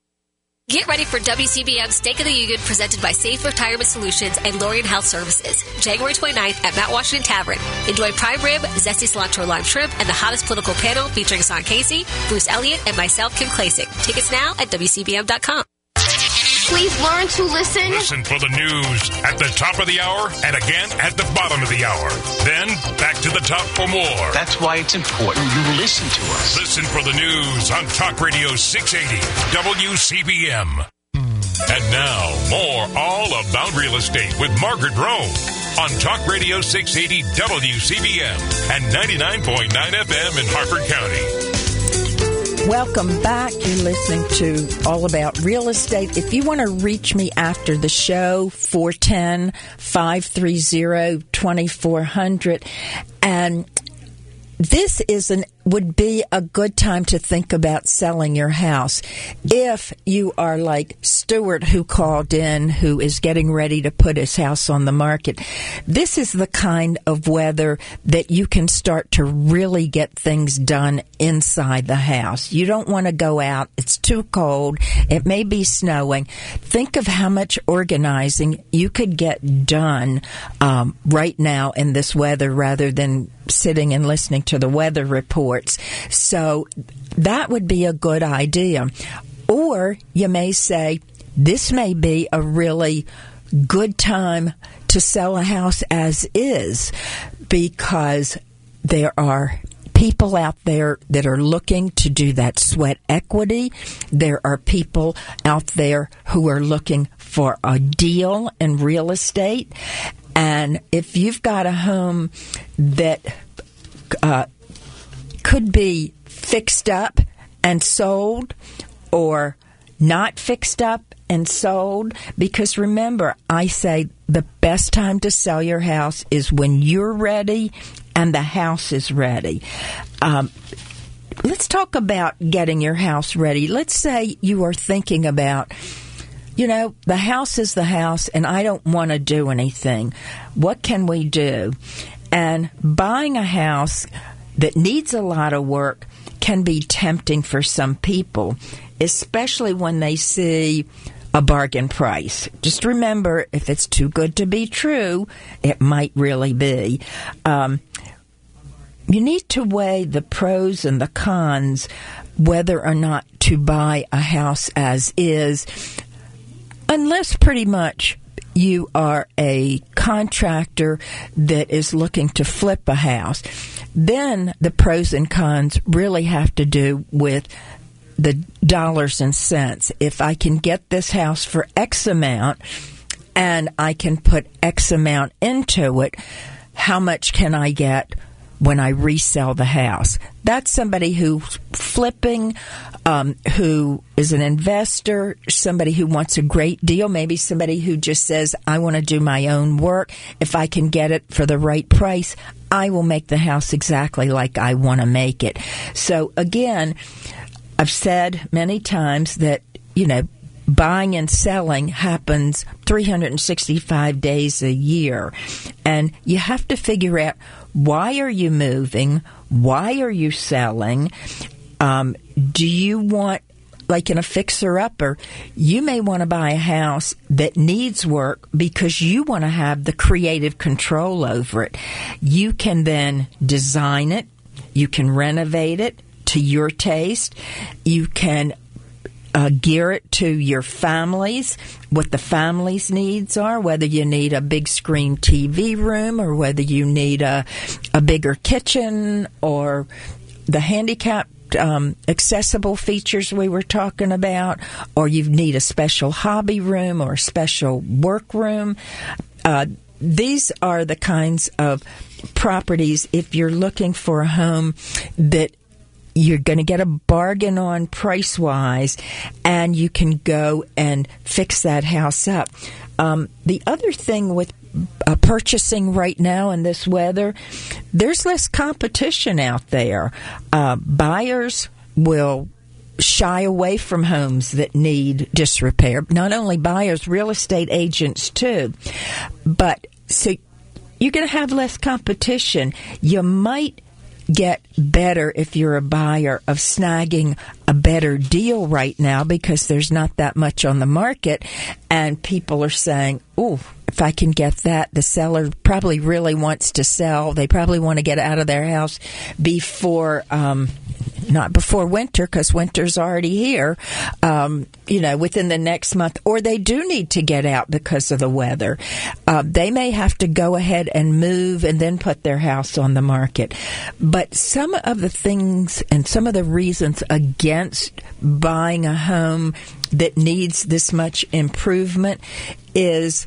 Get ready for W C B M's Stake of the Union presented by Safe Retirement Solutions and Lorien Health Services. January twenty-ninth at Mount Washington Tavern. Enjoy prime rib, zesty cilantro lime shrimp, and the hottest political panel featuring Son Casey, Bruce Elliott, and myself, Kim Klasick. Tickets now at W C B M dot com. Please learn to listen. Listen for the news at the top of the hour and again at the bottom of the hour. Then back to the top for more. That's why it's important you listen to us. Listen for the news on Talk Radio six eighty W C B M. And now, more All About Real Estate with Margaret Rome on Talk Radio six eighty W C B M and ninety-nine point nine F M in Harford County. Welcome back. You're listening to All About Real Estate. If you want to reach me after the show, four one zero, five three zero, two four zero zero. And this is an would be a good time to think about selling your house. If you are like Stuart, who called in, who is getting ready to put his house on the market, this is the kind of weather that you can start to really get things done inside the house. You don't want to go out. It's too cold. It may be snowing. Think of how much organizing you could get done um, right now in this weather rather than sitting and listening to the weather report. So that would be a good idea. Or you may say, this may be a really good time to sell a house as is, because there are people out there that are looking to do that sweat equity. There are people out there who are looking for a deal in real estate. And if you've got a home that uh, could be fixed up and sold, or not fixed up and sold, because remember, I say the best time to sell your house is when you're ready and the house is ready. Um, let's talk about getting your house ready. Let's say you are thinking about, you know, the house is the house and I don't want to do anything. What can we do? And buying a house that needs a lot of work can be tempting for some people, especially when they see a bargain price. Just remember, if it's too good to be true, it might really be. Um, you need to weigh the pros and the cons, whether or not to buy a house as is, unless pretty much you are a contractor that is looking to flip a house. Then the pros and cons really have to do with the dollars and cents. If I can get this house for X amount and I can put X amount into it, how much can I get when I resell the house? That's somebody who's flipping, um, who is an investor, somebody who wants a great deal, maybe somebody who just says, I want to do my own work. If I can get it for the right price, I will make the house exactly like I want to make it. So again, I've said many times that, you know, buying and selling happens three hundred sixty-five days a year. And you have to figure out, why are you moving? Why are you selling? Um, do you want, like in a fixer-upper, you may want to buy a house that needs work because you want to have the creative control over it. You can then design it. You can renovate it to your taste. You can Uh, gear it to your families, what the family's needs are, whether you need a big screen T V room or whether you need a, a bigger kitchen or the handicapped um, accessible features we were talking about, or you need a special hobby room or a special work room. Uh, these are the kinds of properties, if you're looking for a home that you're going to get a bargain on price-wise, and you can go and fix that house up. Um, the other thing with uh, purchasing right now in this weather, there's less competition out there. Uh, buyers will shy away from homes that need disrepair. Not only buyers, real estate agents too. But so you're going to have less competition. You might get better if you're a buyer of snagging a better deal right now because there's not that much on the market, and people are saying, oh, if I can get that, the seller probably really wants to sell. They probably want to get out of their house before, um, not before winter, because winter's already here, um, you know, within the next month, or they do need to get out because of the weather. Uh, they may have to go ahead and move and then put their house on the market. But some of the things and some of the reasons against buying a home that needs this much improvement is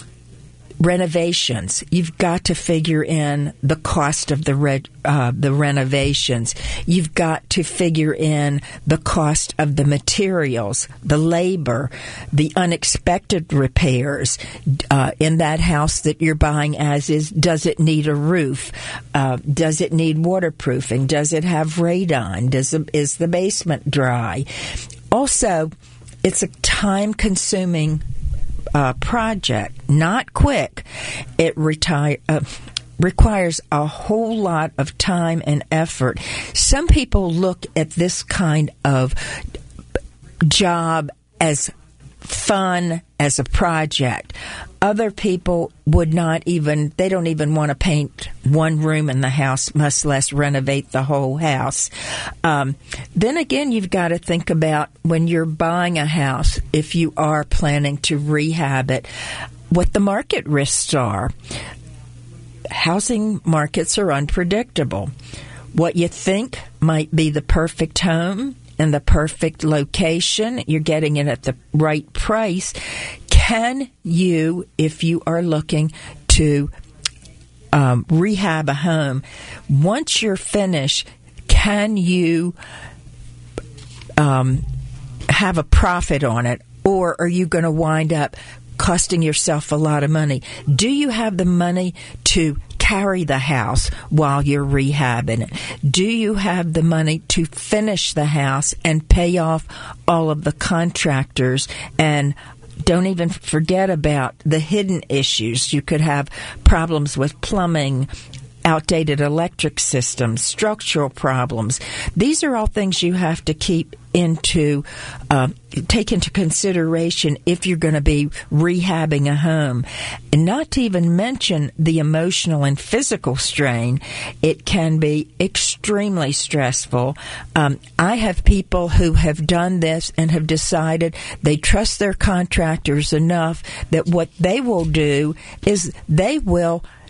renovations. You've got to figure in the cost of the re- uh, the renovations. You've got to figure in the cost of the materials, the labor, the unexpected repairs uh, in that house that you're buying as is. Does it need a roof? Uh, does it need waterproofing? Does it have radon? Does it, is the basement dry? Also, it's a time-consuming Uh, project, not quick. It retire, uh, requires a whole lot of time and effort. Some people look at this kind of job as fun, as a project. Other people would not even, they don't even want to paint one room in the house, much less renovate the whole house. Um, then again, you've got to think about when you're buying a house, if you are planning to rehab it, what the market risks are. Housing markets are unpredictable. What you think might be the perfect home in the perfect location, you're getting it at the right price. Can you, if you are looking to um, rehab a home, once you're finished, can you um, have a profit on it, or are you going to wind up costing yourself a lot of money? Do you have the money to carry the house while you're rehabbing it? Do you have the money to finish the house and pay off all of the contractors? And don't even forget about the hidden issues. You could have problems with plumbing, outdated electric systems, structural problems. These are all things you have to keep into, uh, take into consideration if you're going to be rehabbing a home. And not to even mention the emotional and physical strain. It can be extremely stressful. Um, I have people who have done this and have decided they trust their contractors enough that what they will do is they will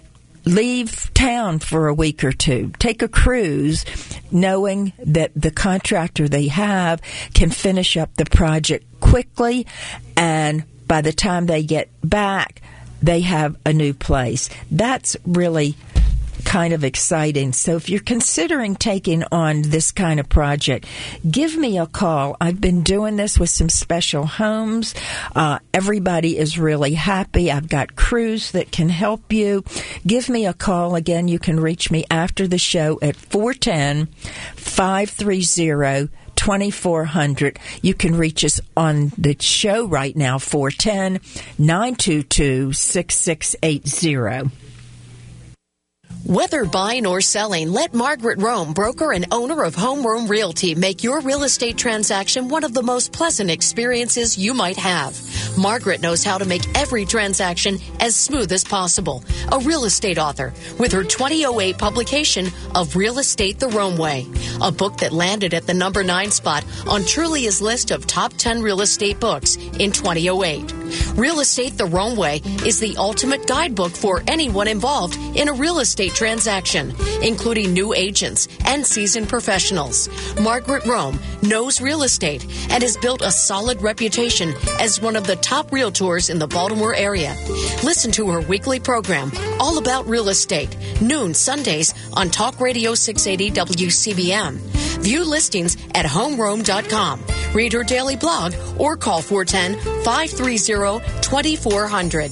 leave town for a week or two. Take a cruise, knowing that the contractor they have can finish up the project quickly, and by the time they get back, they have a new place. That's really kind of exciting. So if you're considering taking on this kind of project, give me a call. I've been doing this with some special homes. Uh, everybody is really happy. I've got crews that can help you. Give me a call. Again, you can reach me after the show at four one zero, five three zero, two four zero zero. You can reach us on the show right now, four one zero, nine two two, six six eight zero. Whether buying or selling, let Margaret Rome, broker and owner of Home Rome Realty, make your real estate transaction one of the most pleasant experiences you might have. Margaret knows how to make every transaction as smooth as possible. A real estate author with her twenty oh eight publication of Real Estate the Rome Way, a book that landed at the number nine spot on Trulia's list of top ten real estate books in twenty oh eight. Real Estate the Rome Way is the ultimate guidebook for anyone involved in a real estate transaction, including new agents and seasoned professionals. Margaret Rome knows real estate and has built a solid reputation as one of the top realtors in the Baltimore area. Listen to her weekly program, All About Real Estate, noon Sundays on Talk Radio six eighty W C B M. View listings at home rome dot com. Read her daily blog or call four one zero, five three zero, two four zero zero.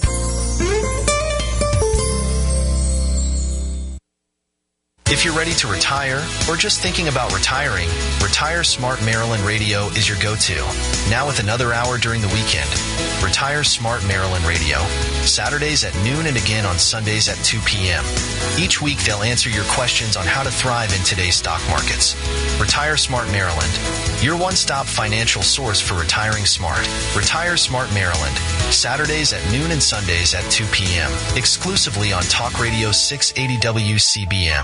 If you're ready to retire or just thinking about retiring, Retire Smart Maryland Radio is your go-to. Now with another hour during the weekend. Retire Smart Maryland Radio. Saturdays at noon and again on Sundays at two p.m. Each week they'll answer your questions on how to thrive in today's stock markets. Retire Smart Maryland. Your one-stop financial source for retiring smart. Retire Smart Maryland. Saturdays at noon and Sundays at two p.m. Exclusively on Talk Radio six eighty W C B M.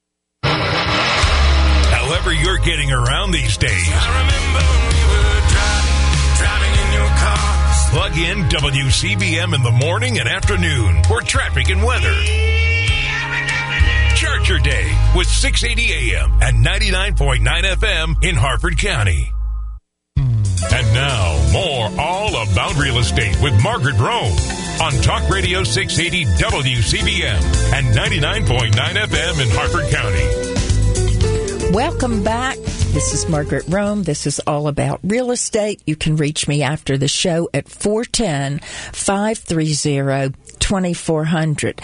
However you're getting around these days, I remember when we were driving, driving in your car. plug in W C B M in the morning and afternoon for traffic and weather. Start your day with six eighty A M and ninety-nine point nine F M in Harford County. And now, more All About Real Estate with Margaret Rome on Talk Radio six eighty W C B M and ninety-nine point nine F M in Harford County. Welcome back. This is Margaret Rome. This is All About Real Estate. You can reach me after the show at four one zero, five three zero, two four zero zero.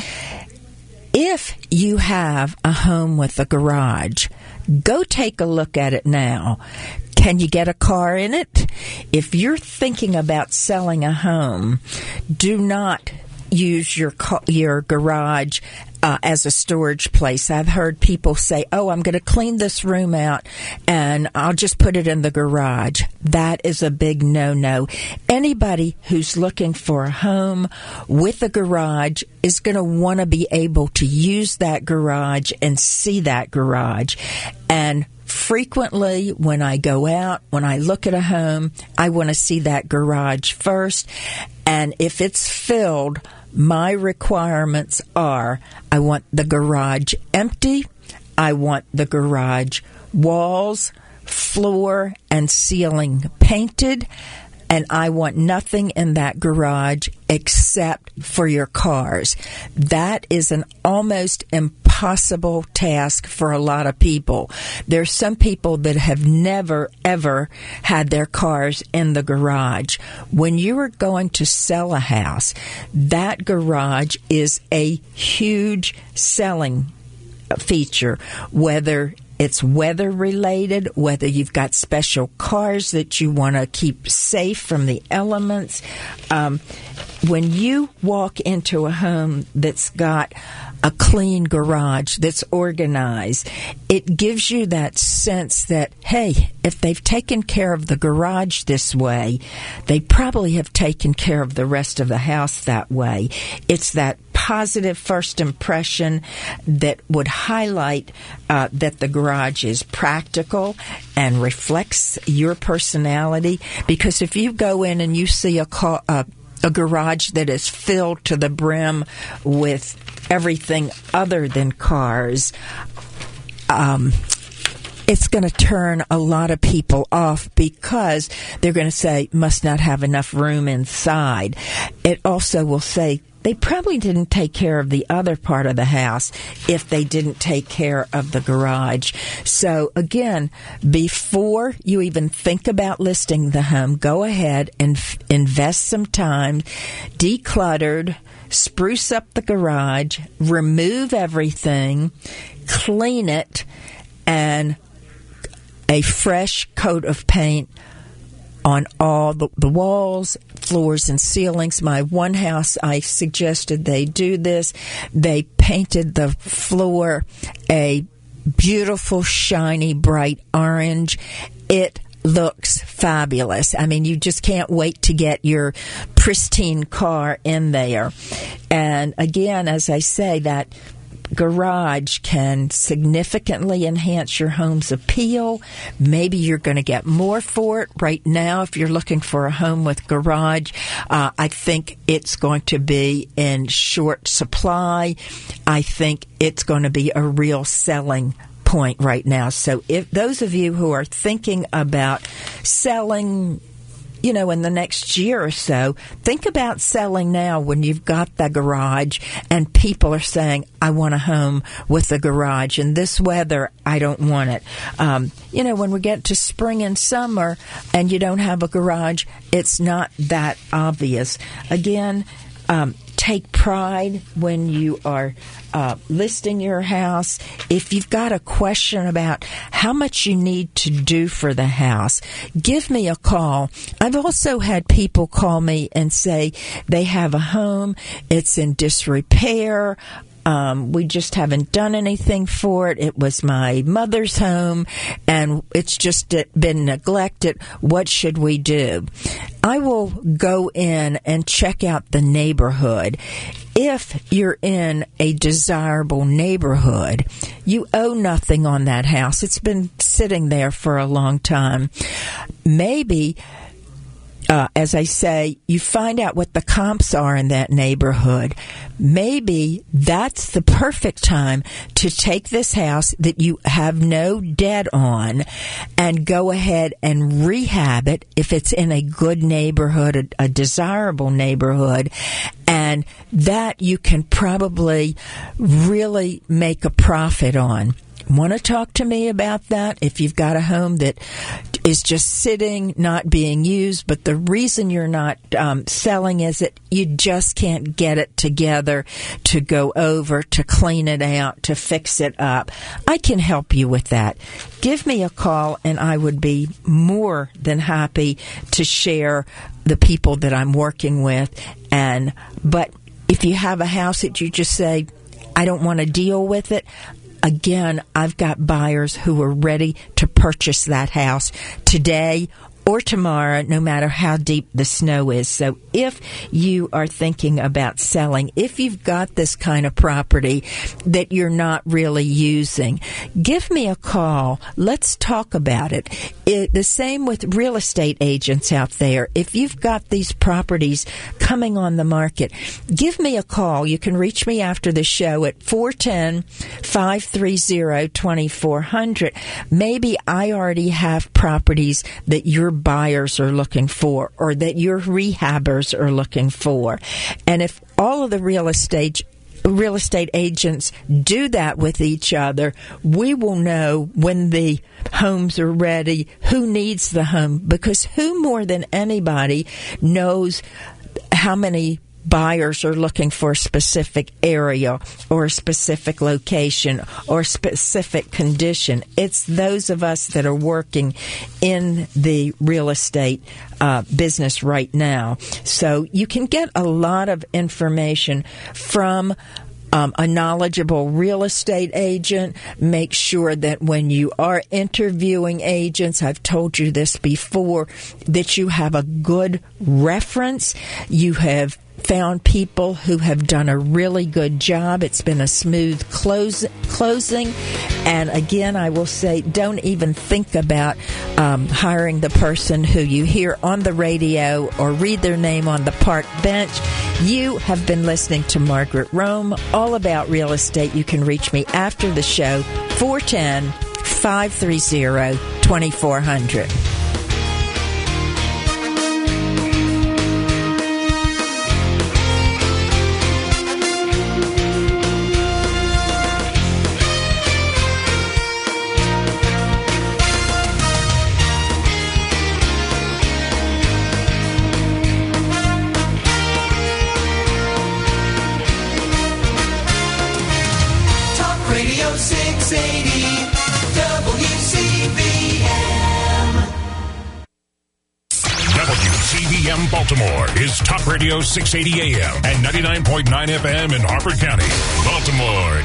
If you have a home with a garage, go take a look at it now. Can you get a car in it? If you're thinking about selling a home, do not use your your garage uh, as a storage place. I've heard people say, oh, I'm going to clean this room out and I'll just put it in the garage. That is a big no-no. Anybody who's looking for a home with a garage is going to want to be able to use that garage and see that garage. And frequently, when I go out, when I look at a home, I want to see that garage first. And if it's filled, my requirements are I want the garage empty, I want the garage walls, floor, and ceiling painted, and I want nothing in that garage except for your cars. That is an almost impossible task for a lot of people. There's some people that have never, ever had their cars in the garage. When you are going to sell a house, that garage is a huge selling feature, whether it's weather related, whether you've got special cars that you want to keep safe from the elements. Um, when you walk into a home that's got a clean garage, that's organized, it gives you that sense that, hey, if they've taken care of the garage this way, they probably have taken care of the rest of the house that way. It's that positive first impression that would highlight uh, that the garage is practical and reflects your personality. Because if you go in and you see a car, uh, a garage that is filled to the brim with everything other than cars, um, it's going to turn a lot of people off because they're going to say, must not have enough room inside. It also will say, they probably didn't take care of the other part of the house if they didn't take care of the garage. So again, before you even think about listing the home, go ahead and f- invest some time, decluttered, spruce up the garage, remove everything, clean it, and a fresh coat of paint on all the, the walls, floors, and ceilings. My one house, I suggested they do this. They painted the floor a beautiful, shiny, bright orange. It looks fabulous. I mean, you just can't wait to get your pristine car in there. And again, as I say, that garage can significantly enhance your home's appeal. Maybe you're going to get more for it. Right now, if you're looking for a home with garage, uh, I think it's going to be in short supply. I think it's going to be a real selling point right now. So if those of you who are thinking about selling, you know, in the next year or so, think about selling now when you've got the garage and people are saying, I want a home with a garage. In this weather, I don't want it. Um, you know, when we get to spring and summer and you don't have a garage, it's not that obvious. Again, um, take pride when you are uh, listing your house. If you've got a question about how much you need to do for the house, give me a call. I've also had people call me and say they have a home, it's in disrepair. Um, we just haven't done anything for it. It was my mother's home, and it's just been neglected. What should we do? I will go in and check out the neighborhood. If you're in a desirable neighborhood, you owe nothing on that house. It's been sitting there for a long time. Maybe Uh, as I say, you find out what the comps are in that neighborhood. Maybe that's the perfect time to take this house that you have no debt on and go ahead and rehab it if it's in a good neighborhood, a, a desirable neighborhood, and that you can probably really make a profit on. Want to talk to me about that? If you've got a home that is just sitting, not being used, but the reason you're not um, selling is that you just can't get it together to go over, to clean it out, to fix it up, I can help you with that. Give me a call, and I would be more than happy to share the people that I'm working with. And but if you have a house that you just say, I don't want to deal with it, again, I've got buyers who are ready to purchase that house today or tomorrow, no matter how deep the snow is. So if you are thinking about selling, if you've got this kind of property that you're not really using, give me a call. Let's talk about it. It the same with real estate agents out there. If you've got these properties coming on the market, give me a call. You can reach me after the show at four one zero, five three zero, two four zero zero. Maybe I already have properties that you're buyers are looking for, or that your rehabbers are looking for. And if all of the real estate real estate agents do that with each other, we will know when the homes are ready, who needs the home, because who more than anybody knows how many buyers are looking for a specific area or a specific location or specific condition. It's those of us that are working in the real estate uh, business right now. So you can get a lot of information from Um, a knowledgeable real estate agent. Make sure that when you are interviewing agents, I've told you this before, that you have a good reference. You have found people who have done a really good job. It's been a smooth close, closing. And again, I will say, don't even think about um, hiring the person who you hear on the radio or read their name on the park bench. You have been listening to Margaret Rome, all about real estate. You can reach me after the show, four one zero, five three zero, two four zero zero. six eighty W C B M. W C B M Baltimore is Talk Radio six eighty A M and ninety-nine point nine F M in Harford County, Baltimore.